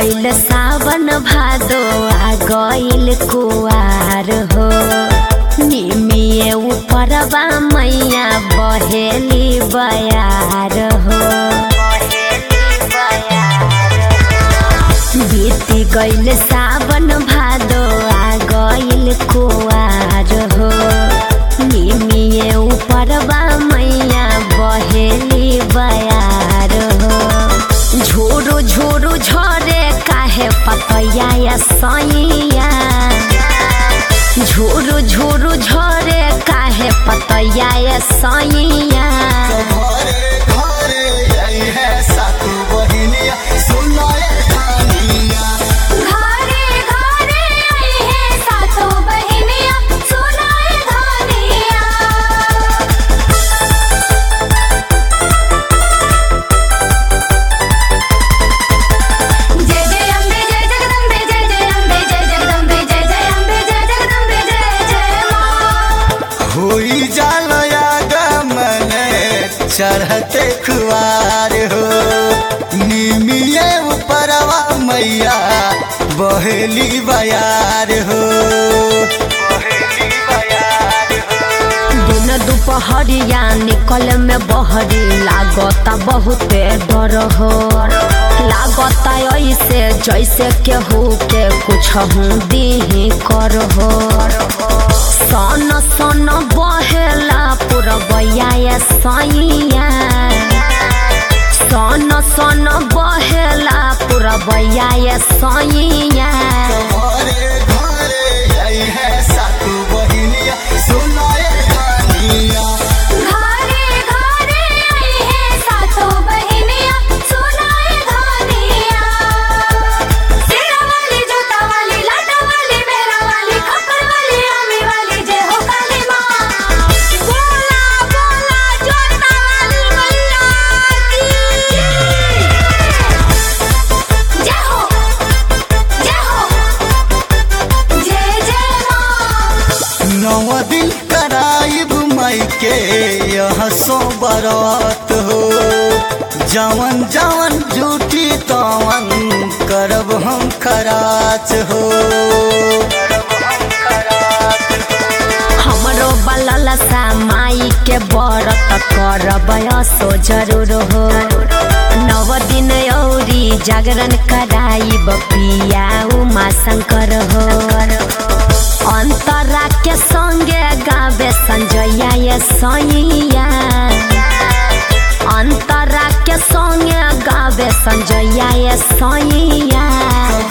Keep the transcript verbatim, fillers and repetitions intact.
गइल सावन भादो आ गइल कुआर हो। निमिये ऊपरवा मैया बहेली बयार हो। बीती गइल सावन भादो आ गइल कुआर हो। निमिये ऊपरवा मैया बहेली बयार हो। झोरू झोरू झरे काहे पतैया या सैया। झोरू झोरू झरे काहे पतैया या सैया। चढ़ते खुआर हो। निमिये ऊपरवा मैया बहेली बयार हो। दिन दुपहरिया निकल में बहरी लागता बहुते डर हो। लागता ऐसे जैसे केहू के कुछ हूँ दी कर हो। सन सन बहेला पुरबैया सैया। सन सन बहेला पुरबैया सैया। नौ दिन कराइब माई के यहाँ सो बरात हो। जवन जवन झूठी तवन करब हम खराच हो। हमरो बलल सा माई के व्रत करब सो जरूर हो। नव दिन औरी जागरण कराइब पिया उमा शंकर हो। अंतरा के संगे गावे संजया सैया। अंतरा के संगे गावे संजया सैया।